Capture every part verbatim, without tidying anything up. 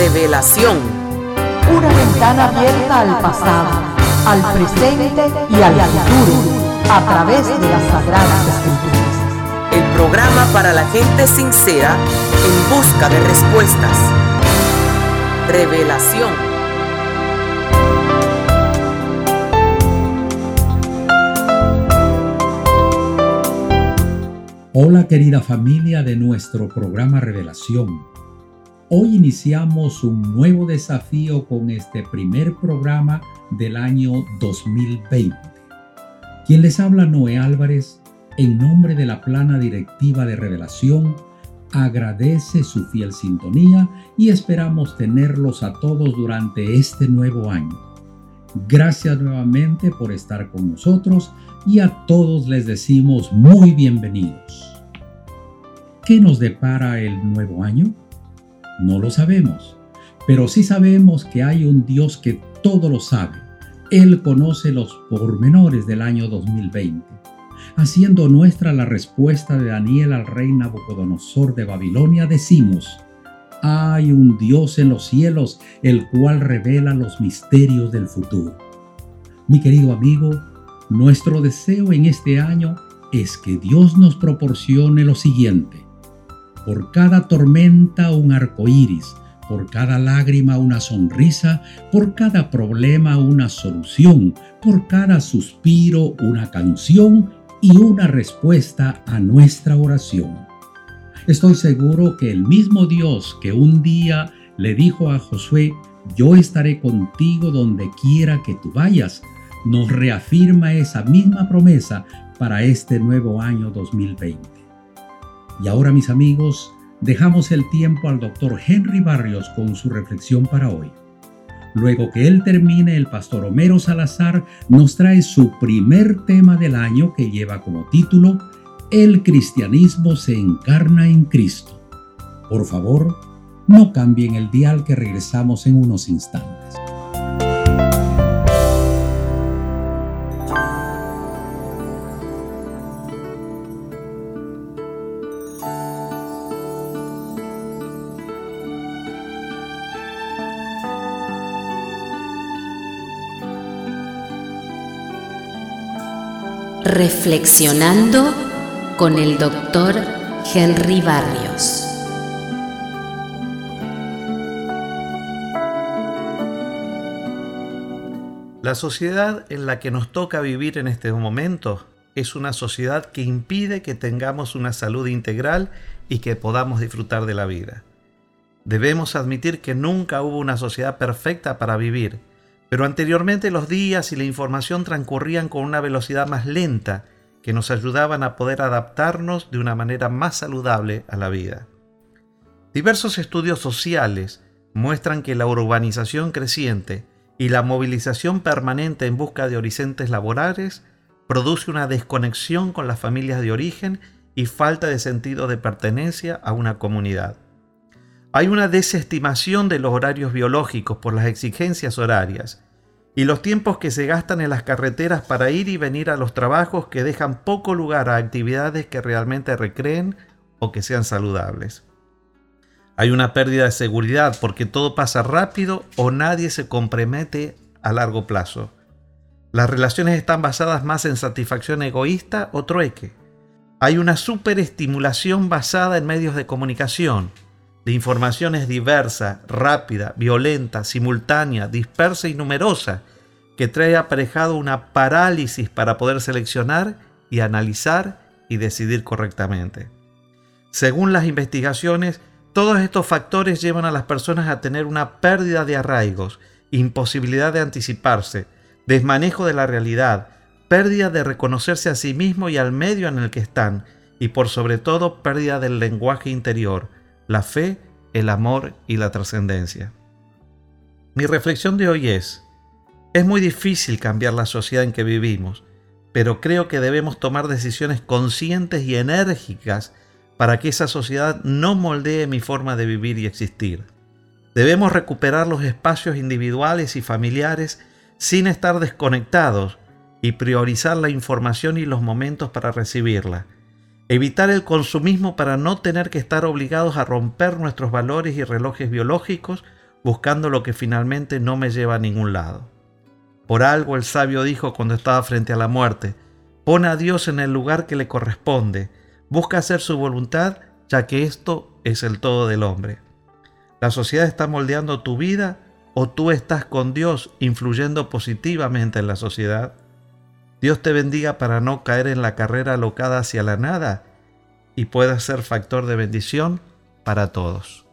Revelación. Una ventana abierta al pasado, al presente y al futuro, a través de las Sagradas Escrituras. El programa para la gente sincera en busca de respuestas. Revelación. Hola querida familia de nuestro programa Revelación. Hoy iniciamos un nuevo desafío con este primer programa del año dos mil veinte. Quien les habla, Noé Álvarez, en nombre de la plana directiva de Revelación, agradece su fiel sintonía y esperamos tenerlos a todos durante este nuevo año. Gracias nuevamente por estar con nosotros y a todos les decimos muy bienvenidos. ¿Qué nos depara el nuevo año? No lo sabemos, pero sí sabemos que hay un Dios que todo lo sabe. Él conoce los pormenores del año dos mil veinte. Haciendo nuestra la respuesta de Daniel al rey Nabucodonosor de Babilonia, decimos: hay un Dios en los cielos, el cual revela los misterios del futuro. Mi querido amigo, nuestro deseo en este año es que Dios nos proporcione lo siguiente: por cada tormenta un arco iris, por cada lágrima una sonrisa, por cada problema una solución, por cada suspiro una canción y una respuesta a nuestra oración. Estoy seguro que el mismo Dios que un día le dijo a Josué: yo estaré contigo donde quiera que tú vayas, nos reafirma esa misma promesa para este nuevo año dos mil veinte. Y ahora, mis amigos, dejamos el tiempo al doctor Henry Barrios con su reflexión para hoy. Luego que él termine, el pastor Homero Salazar nos trae su primer tema del año, que lleva como título: El cristianismo se encarna en Cristo. Por favor, no cambien el dial, que regresamos en unos instantes. Reflexionando con el doctor Henry Barrios. La sociedad en la que nos toca vivir en este momento es una sociedad que impide que tengamos una salud integral y que podamos disfrutar de la vida. Debemos admitir que nunca hubo una sociedad perfecta para vivir, pero anteriormente los días y la información transcurrían con una velocidad más lenta que nos ayudaban a poder adaptarnos de una manera más saludable a la vida. Diversos estudios sociales muestran que la urbanización creciente y la movilización permanente en busca de horizontes laborales produce una desconexión con las familias de origen y falta de sentido de pertenencia a una comunidad. Hay una desestimación de los horarios biológicos por las exigencias horarias y los tiempos que se gastan en las carreteras para ir y venir a los trabajos, que dejan poco lugar a actividades que realmente recreen o que sean saludables. Hay una pérdida de seguridad porque todo pasa rápido o nadie se compromete a largo plazo. Las relaciones están basadas más en satisfacción egoísta o trueque. Hay una superestimulación basada en medios de comunicación. La información es diversa, rápida, violenta, simultánea, dispersa y numerosa, que trae aparejado una parálisis para poder seleccionar y analizar y decidir correctamente. Según las investigaciones, todos estos factores llevan a las personas a tener una pérdida de arraigos, imposibilidad de anticiparse, desmanejo de la realidad, pérdida de reconocerse a sí mismo y al medio en el que están, y por sobre todo pérdida del lenguaje interior, la fe, el amor y la trascendencia. Mi reflexión de hoy es: es muy difícil cambiar la sociedad en que vivimos, pero creo que debemos tomar decisiones conscientes y enérgicas para que esa sociedad no moldee mi forma de vivir y existir. Debemos recuperar los espacios individuales y familiares sin estar desconectados y priorizar la información y los momentos para recibirla. Evitar el consumismo para no tener que estar obligados a romper nuestros valores y relojes biológicos buscando lo que finalmente no me lleva a ningún lado. Por algo el sabio dijo cuando estaba frente a la muerte: pon a Dios en el lugar que le corresponde, busca hacer su voluntad, ya que esto es el todo del hombre. ¿La sociedad está moldeando tu vida o tú estás con Dios influyendo positivamente en la sociedad? Dios te bendiga para no caer en la carrera alocada hacia la nada y puedas ser factor de bendición para todos.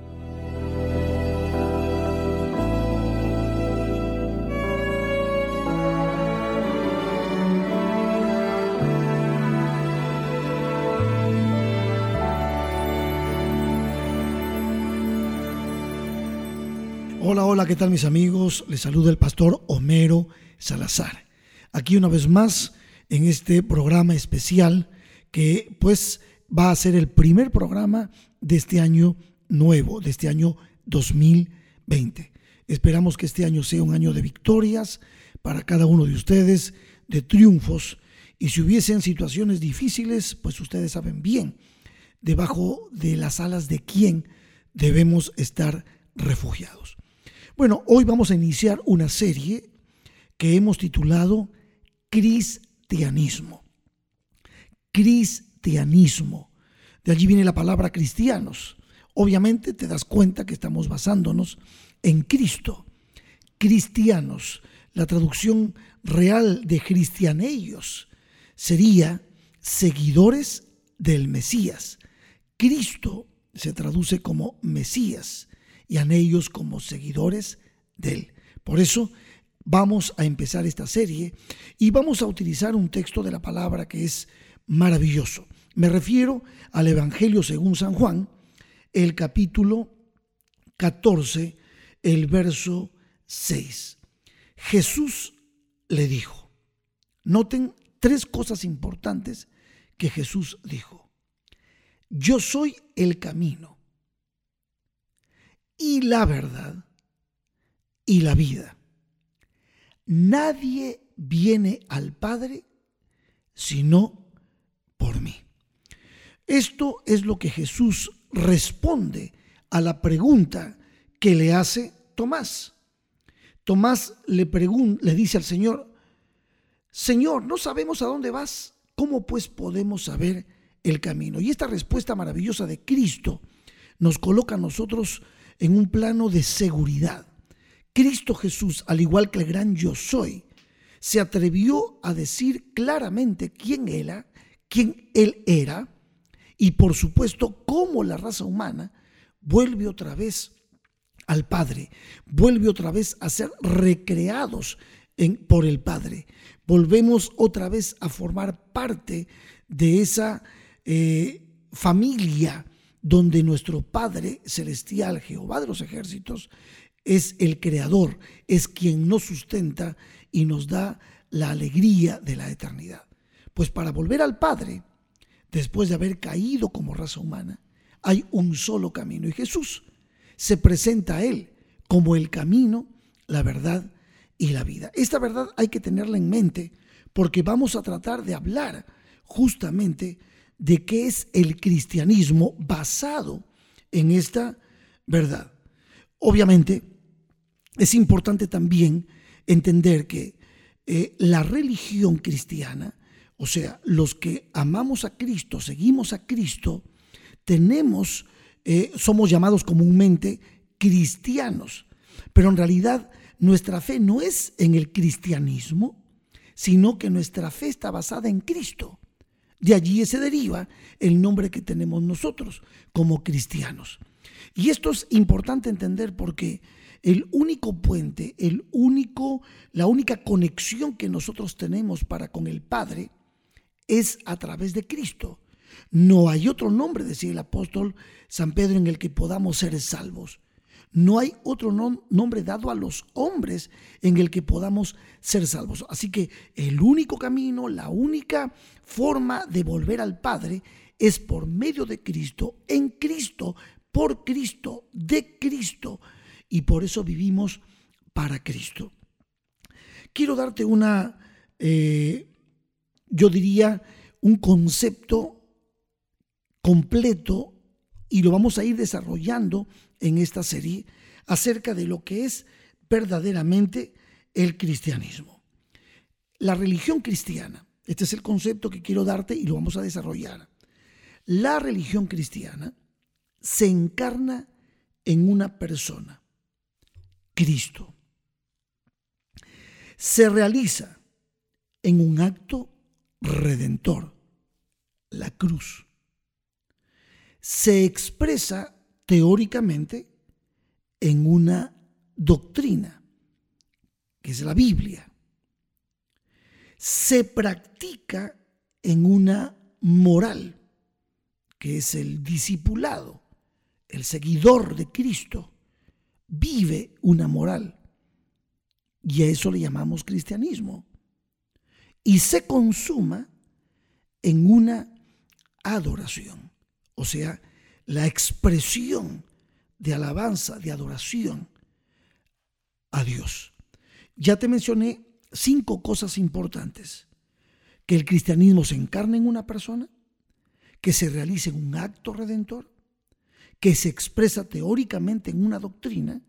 Hola, hola, ¿qué tal mis amigos? Les saluda el pastor Homero Salazar. Aquí una vez más en este programa especial que pues va a ser el primer programa de este año nuevo, de este año dos mil veinte. Esperamos que este año sea un año de victorias para cada uno de ustedes, de triunfos, y si hubiesen situaciones difíciles, pues ustedes saben bien debajo de las alas de quién debemos estar refugiados. Bueno, hoy vamos a iniciar una serie que hemos titulado Cristianismo. Cristianismo. De allí viene la palabra cristianos. Obviamente te das cuenta que estamos basándonos en Cristo. Cristianos. La traducción real de cristianellos sería seguidores del Mesías. Cristo se traduce como Mesías y anellos como seguidores de él. Por eso vamos a empezar esta serie y vamos a utilizar un texto de la palabra que es maravilloso. Me refiero al Evangelio según San Juan, el capítulo catorce, el verso seis. Jesús le dijo, noten tres cosas importantes que Jesús dijo. Yo soy el camino y la verdad y la vida. Nadie viene al Padre sino por mí. Esto es lo que Jesús responde a la pregunta que le hace Tomás. Tomás le, pregun- le dice al Señor, Señor, no sabemos a dónde vas, ¿cómo pues podemos saber el camino? Y esta respuesta maravillosa de Cristo nos coloca a nosotros en un plano de seguridad. Cristo Jesús, al igual que el gran yo soy, se atrevió a decir claramente quién era, quién él era, y por supuesto cómo la raza humana vuelve otra vez al Padre, vuelve otra vez a ser recreados en, por el Padre. Volvemos otra vez a formar parte de esa eh, familia donde nuestro Padre Celestial, Jehová de los ejércitos, es el creador, es quien nos sustenta y nos da la alegría de la eternidad. Pues para volver al Padre, después de haber caído como raza humana, hay un solo camino y Jesús se presenta a él como el camino, la verdad y la vida. Esta verdad hay que tenerla en mente porque vamos a tratar de hablar justamente de qué es el cristianismo basado en esta verdad. Obviamente, es importante también entender que eh, la religión cristiana, o sea, los que amamos a Cristo, seguimos a Cristo, tenemos, eh, somos llamados comúnmente cristianos, pero en realidad nuestra fe no es en el cristianismo, sino que nuestra fe está basada en Cristo. De allí se deriva el nombre que tenemos nosotros como cristianos. Y esto es importante entender porque el único puente, el único, la única conexión que nosotros tenemos para con el Padre es a través de Cristo. No hay otro nombre, decía el apóstol San Pedro, en el que podamos ser salvos. No hay otro nom- nombre dado a los hombres en el que podamos ser salvos. Así que el único camino, la única forma de volver al Padre es por medio de Cristo, en Cristo, por Cristo, de Cristo. Y por eso vivimos para Cristo. Quiero darte una, eh, yo diría, un concepto completo y lo vamos a ir desarrollando en esta serie acerca de lo que es verdaderamente el cristianismo. La religión cristiana, este es el concepto que quiero darte y lo vamos a desarrollar. La religión cristiana se encarna en una persona, Cristo. Se realiza en un acto redentor, la cruz. Se expresa teóricamente en una doctrina, que es la Biblia. Se practica en una moral, que es el discipulado. El seguidor de Cristo vive una moral y a eso le llamamos cristianismo. Y se consuma en una adoración, o sea, la expresión de alabanza, de adoración a Dios. Ya te mencioné cinco cosas importantes: que el cristianismo se encarna en una persona, que se realiza en un acto redentor, que se expresa teóricamente en una doctrina,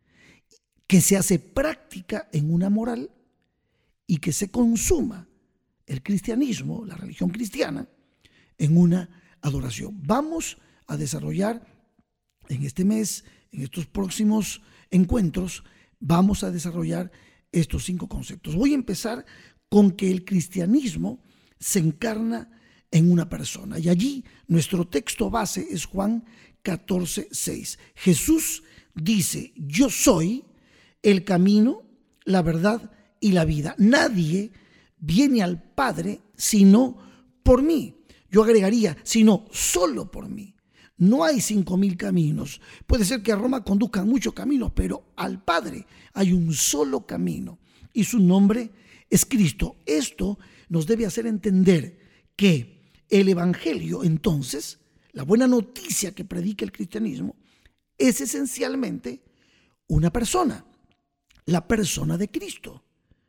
que se hace práctica en una moral y que se consuma el cristianismo, la religión cristiana, en una adoración. Vamos a desarrollar en este mes, en estos próximos encuentros, vamos a desarrollar estos cinco conceptos. Voy a empezar con que el cristianismo se encarna en una persona. Y allí nuestro texto base es Juan catorce, seis. Jesús dice: yo soy el camino, la verdad y la vida. Nadie viene al Padre sino por mí. Yo agregaría, sino solo por mí. No hay cinco mil caminos. Puede ser que a Roma conduzcan muchos caminos, pero al Padre hay un solo camino y su nombre es Cristo. Esto nos debe hacer entender que el Evangelio, entonces, la buena noticia que predica el cristianismo, es esencialmente una persona, la persona de Cristo.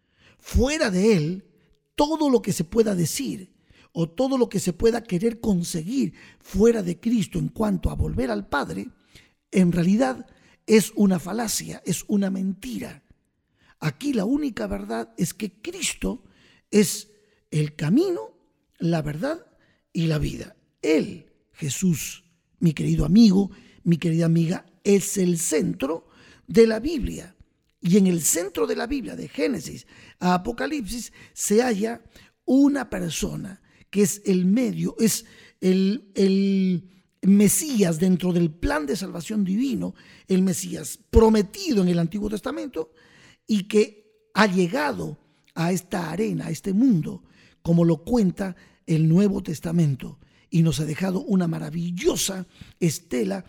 Fuera de él, todo lo que se pueda decir o todo lo que se pueda querer conseguir fuera de Cristo en cuanto a volver al Padre, en realidad es una falacia, es una mentira. Aquí la única verdad es que Cristo es el camino, la verdad y la vida. Él, Jesús, mi querido amigo, mi querida amiga, es el centro de la Biblia. Y en el centro de la Biblia, de Génesis a Apocalipsis, se halla una persona que es el medio, es el, el Mesías dentro del plan de salvación divino, el Mesías prometido en el Antiguo Testamento y que ha llegado a esta arena, a este mundo, como lo cuenta el Nuevo Testamento, y nos ha dejado una maravillosa estela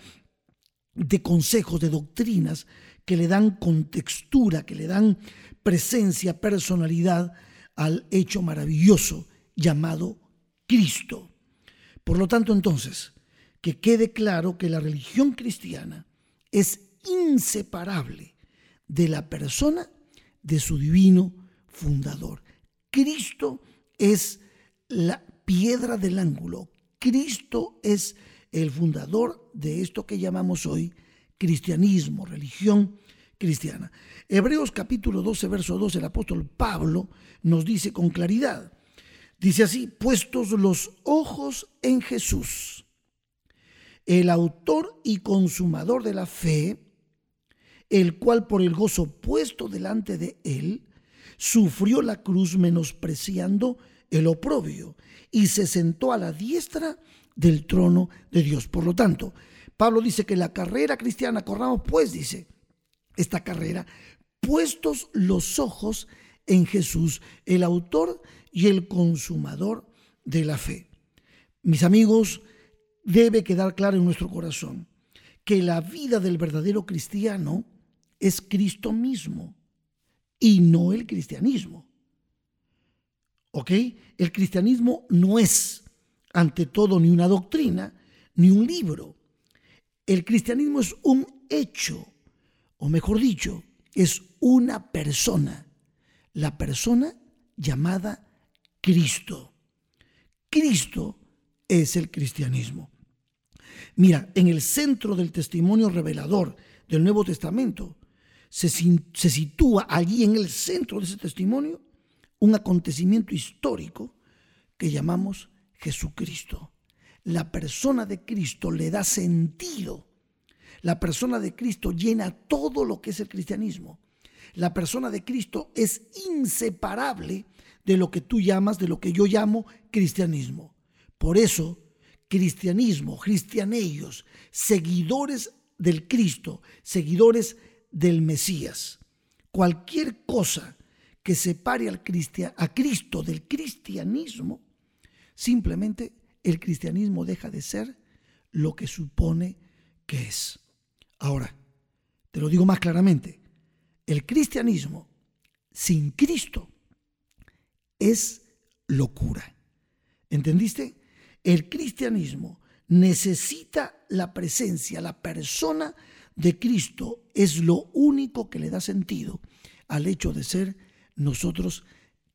de consejos, de doctrinas que le dan contextura, que le dan presencia, personalidad al hecho maravilloso llamado Cristo. Por lo tanto, entonces, que quede claro que la religión cristiana es inseparable de la persona de su divino fundador. Cristo es la piedra del ángulo. Cristo es el fundador de esto que llamamos hoy cristianismo, religión cristiana. Hebreos capítulo doce, verso dos, el apóstol Pablo nos dice con claridad, dice así: puestos los ojos en Jesús, el autor y consumador de la fe, el cual por el gozo puesto delante de él, sufrió la cruz menospreciando el oprobio y se sentó a la diestra del trono de Dios. Por lo tanto, Pablo dice que la carrera cristiana corramos, pues dice, esta carrera, puestos los ojos en Jesús, el autor y el consumador de la fe. Mis amigos, debe quedar claro en nuestro corazón que la vida del verdadero cristiano es Cristo mismo y no el cristianismo. ¿Ok? El cristianismo no es, ante todo, ni una doctrina, ni un libro. El cristianismo es un hecho, o mejor dicho, es una persona, la persona llamada Cristo. Cristo es el cristianismo. Mira, en el centro del testimonio revelador del Nuevo Testamento, se, se sitúa allí en el centro de ese testimonio un acontecimiento histórico que llamamos Jesucristo. La persona de Cristo le da sentido. La persona de Cristo llena todo lo que es el cristianismo. La persona de Cristo es inseparable de lo que tú llamas, de lo que yo llamo cristianismo. Por eso, cristianismo, cristianellos, seguidores del Cristo, seguidores del Mesías. Cualquier cosa que separe al cristia, a Cristo del cristianismo, simplemente el cristianismo deja de ser lo que supone que es. Ahora, te lo digo más claramente, el cristianismo sin Cristo es locura. ¿Entendiste? El cristianismo necesita la presencia, la persona de Cristo es lo único que le da sentido al hecho de ser nosotros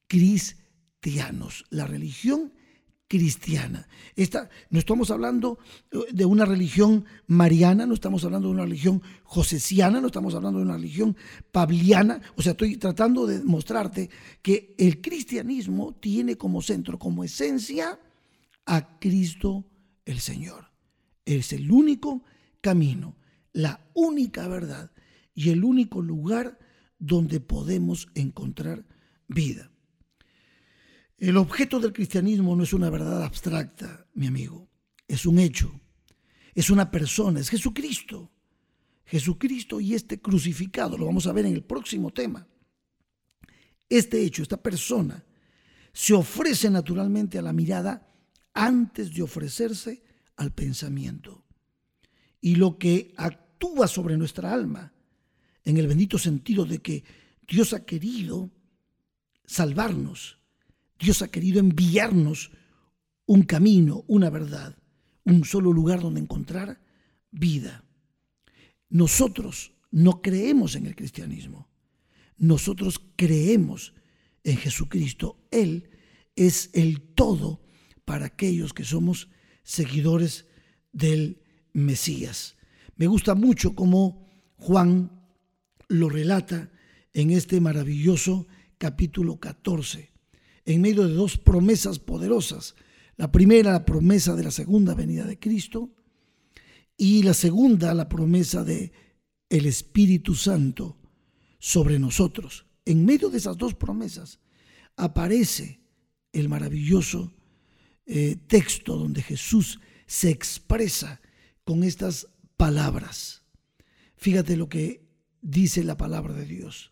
cristianos. La religión cristiana. Esta, no estamos hablando de una religión mariana, no estamos hablando de una religión josesiana, no estamos hablando de una religión pabliana. O sea, estoy tratando de mostrarte que el cristianismo tiene como centro, como esencia, a Cristo el Señor. Es el único camino, la única verdad y el único lugar donde podemos encontrar vida. El objeto del cristianismo no es una verdad abstracta, mi amigo. Es un hecho, es una persona, es Jesucristo. Jesucristo y este crucificado, lo vamos a ver en el próximo tema. Este hecho, esta persona, se ofrece naturalmente a la mirada antes de ofrecerse al pensamiento. Y lo que actúa sobre nuestra alma, en el bendito sentido de que Dios ha querido salvarnos, Dios ha querido enviarnos un camino, una verdad, un solo lugar donde encontrar vida. Nosotros no creemos en el cristianismo. Nosotros creemos en Jesucristo. Él es el todo para aquellos que somos seguidores del Mesías. Me gusta mucho cómo Juan lo relata en este maravilloso capítulo catorce. En medio de dos promesas poderosas. La primera, la promesa de la segunda venida de Cristo, y la segunda, la promesa de el Espíritu Santo sobre nosotros. En medio de esas dos promesas aparece el maravilloso eh, texto donde Jesús se expresa con estas palabras. Fíjate lo que dice la palabra de Dios.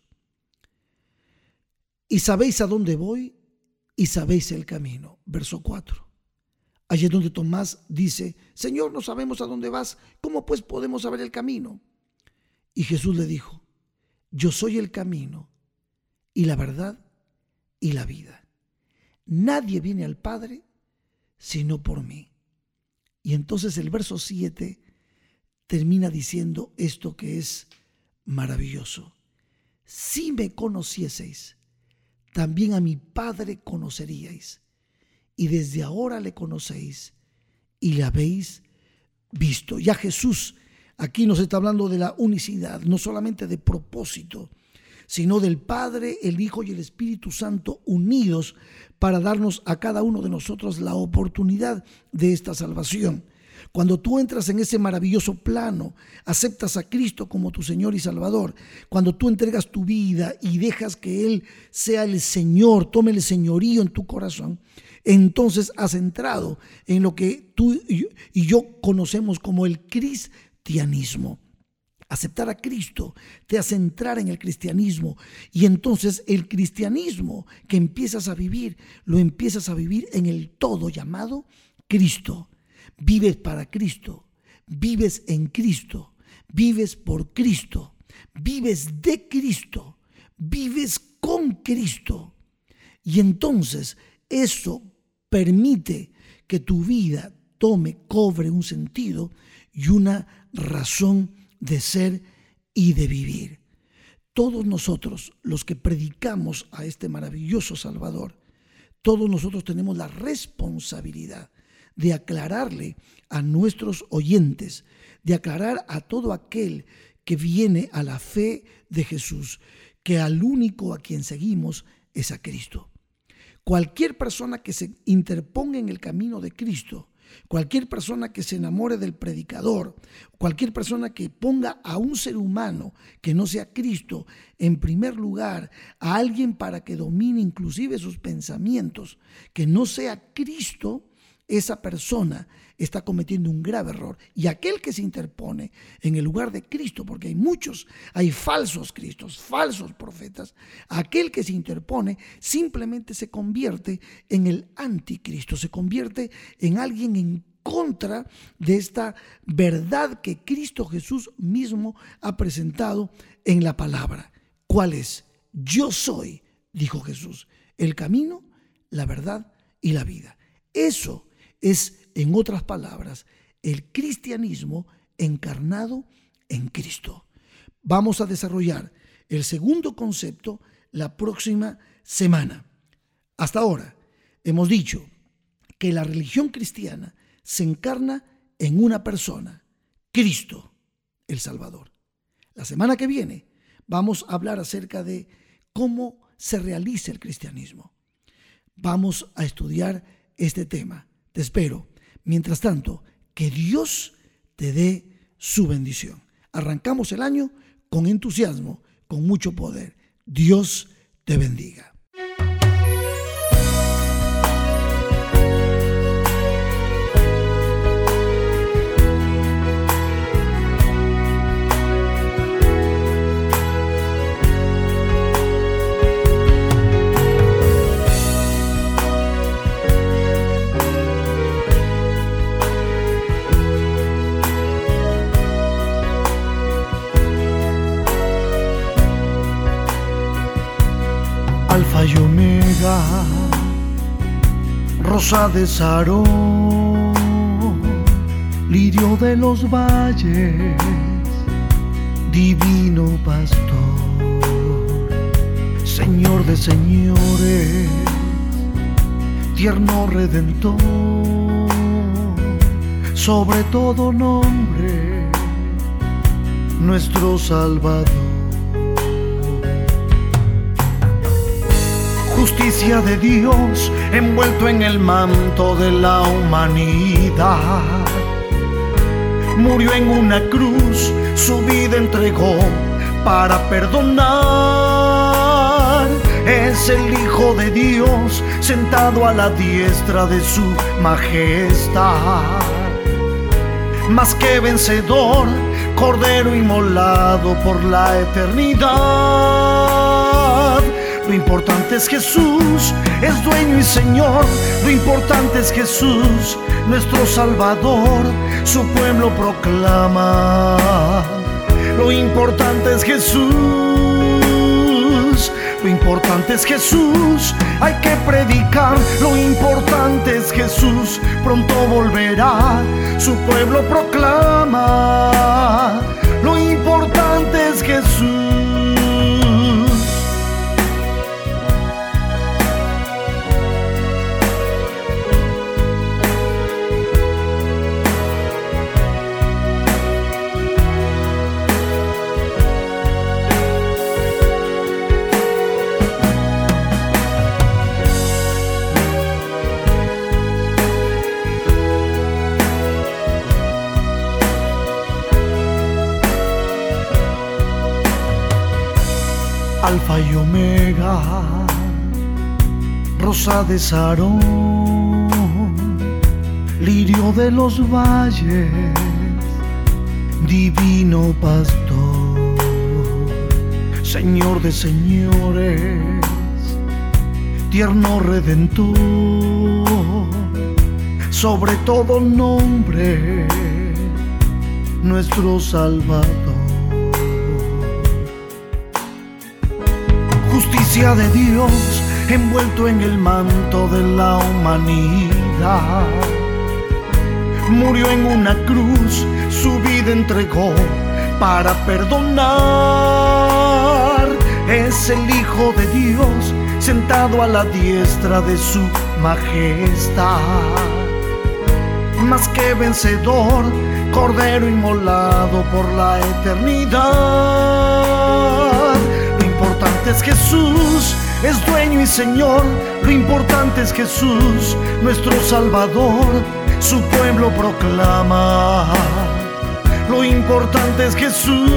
Y sabéis a dónde voy, y sabéis el camino. Verso cuatro. Allí es donde Tomás dice: Señor, no sabemos a dónde vas, ¿cómo pues podemos saber el camino? Y Jesús le dijo: yo soy el camino y la verdad y la vida. Nadie viene al Padre sino por mí. Y entonces el verso siete termina diciendo esto que es maravilloso: si me conocieseis, también a mi Padre conoceríais, y desde ahora le conocéis y le habéis visto. Ya Jesús aquí nos está hablando de la unicidad, no solamente de propósito, sino del Padre, el Hijo y el Espíritu Santo unidos para darnos a cada uno de nosotros la oportunidad de esta salvación. Cuando tú entras en ese maravilloso plano, aceptas a Cristo como tu Señor y Salvador, cuando tú entregas tu vida y dejas que Él sea el Señor, tome el señorío en tu corazón, entonces has entrado en lo que tú y yo conocemos como el cristianismo. Aceptar a Cristo te hace entrar en el cristianismo, y entonces el cristianismo que empiezas a vivir, lo empiezas a vivir en el todo llamado Cristo. Vives para Cristo, vives en Cristo, vives por Cristo, vives de Cristo, vives con Cristo. Y entonces eso permite que tu vida tome, cobre un sentido y una razón de ser y de vivir. Todos nosotros, los que predicamos a este maravilloso Salvador, todos nosotros tenemos la responsabilidad de aclararle a nuestros oyentes, de aclarar a todo aquel que viene a la fe de Jesús, que al único a quien seguimos es a Cristo. Cualquier persona que se interponga en el camino de Cristo, cualquier persona que se enamore del predicador, cualquier persona que ponga a un ser humano que no sea Cristo en primer lugar, a alguien para que domine inclusive sus pensamientos, que no sea Cristo, esa persona está cometiendo un grave error. Y aquel que se interpone en el lugar de Cristo, porque hay muchos, hay falsos cristos, falsos profetas, aquel que se interpone simplemente se convierte en el anticristo, se convierte en alguien en contra de esta verdad que Cristo Jesús mismo ha presentado en la palabra. ¿Cuál es? Yo soy, dijo Jesús, el camino, la verdad y la vida. Eso es, en otras palabras, el cristianismo encarnado en Cristo. Vamos a desarrollar el segundo concepto la próxima semana. Hasta ahora hemos dicho que la religión cristiana se encarna en una persona, Cristo, el Salvador. La semana que viene vamos a hablar acerca de cómo se realiza el cristianismo. Vamos a estudiar este tema. Te espero. Mientras tanto, que Dios te dé su bendición. Arrancamos el año con entusiasmo, con mucho poder. Dios te bendiga. Alfa y Omega, Rosa de Sarón, lirio de los valles, divino pastor, Señor de señores, tierno redentor, sobre todo nombre, nuestro Salvador. Justicia de Dios envuelto en el manto de la humanidad. Murió en una cruz, su vida entregó para perdonar. Es el Hijo de Dios sentado a la diestra de su majestad. Más que vencedor, Cordero inmolado por la eternidad. Lo importante es Jesús, es dueño y Señor. Lo importante es Jesús, nuestro Salvador. Su pueblo proclama. Lo importante es Jesús. Lo importante es Jesús, hay que predicar. Lo importante es Jesús, pronto volverá. Su pueblo proclama. Lo importante es Jesús. Alfa y Omega, Rosa de Sarón, lirio de los valles, divino pastor, Señor de señores, tierno redentor, sobre todo nombre, nuestro Salvador. Justicia de Dios envuelto en el manto de la humanidad. Murió en una cruz, su vida entregó para perdonar. Es el Hijo de Dios sentado a la diestra de su majestad. Más que vencedor, Cordero inmolado por la eternidad. Lo importante es Jesús, es dueño y Señor. Lo importante es Jesús, nuestro Salvador. Su pueblo proclama. Lo importante es Jesús.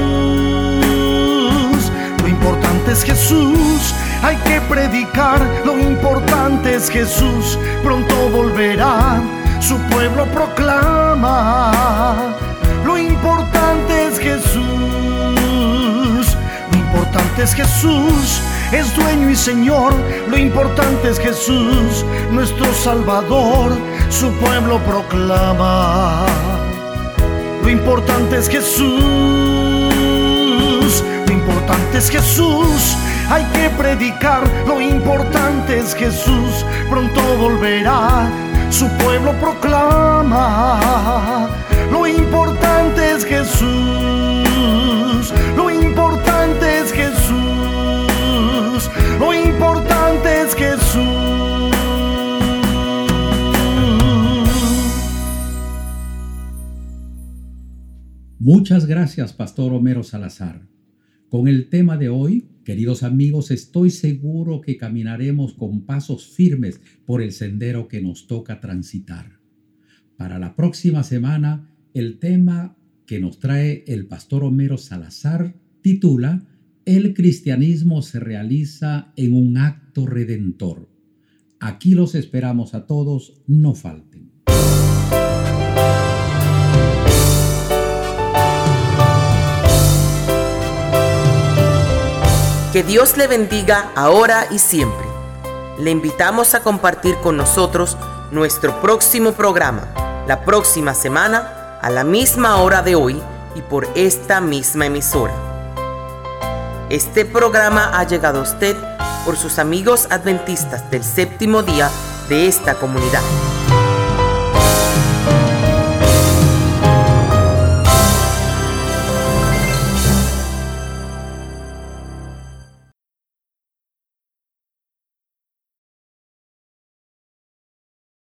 Lo importante es Jesús. Hay que predicar. Lo importante es Jesús. Pronto volverá. Su pueblo proclama. Lo importante es Jesús. Lo importante es Jesús. Es dueño y Señor. Lo importante es Jesús, nuestro Salvador. Su pueblo proclama. Lo importante es Jesús. Lo importante es Jesús. Hay que predicar. Lo importante es Jesús. Pronto volverá. Su pueblo proclama. Lo importante es Jesús. Lo importante es Jesús. Lo importante es Jesús. Muchas gracias, Pastor Homero Salazar. Con el tema de hoy, queridos amigos, estoy seguro que caminaremos con pasos firmes por el sendero que nos toca transitar. Para la próxima semana, el tema que nos trae el Pastor Homero Salazar titula El cristianismo se realiza en un acto redentor. Aquí los esperamos a todos, no falten. Que Dios le bendiga ahora y siempre. Le invitamos a compartir con nosotros nuestro próximo programa, la próxima semana, a la misma hora de hoy y por esta misma emisora. Este programa ha llegado a usted por sus amigos adventistas del séptimo día de esta comunidad.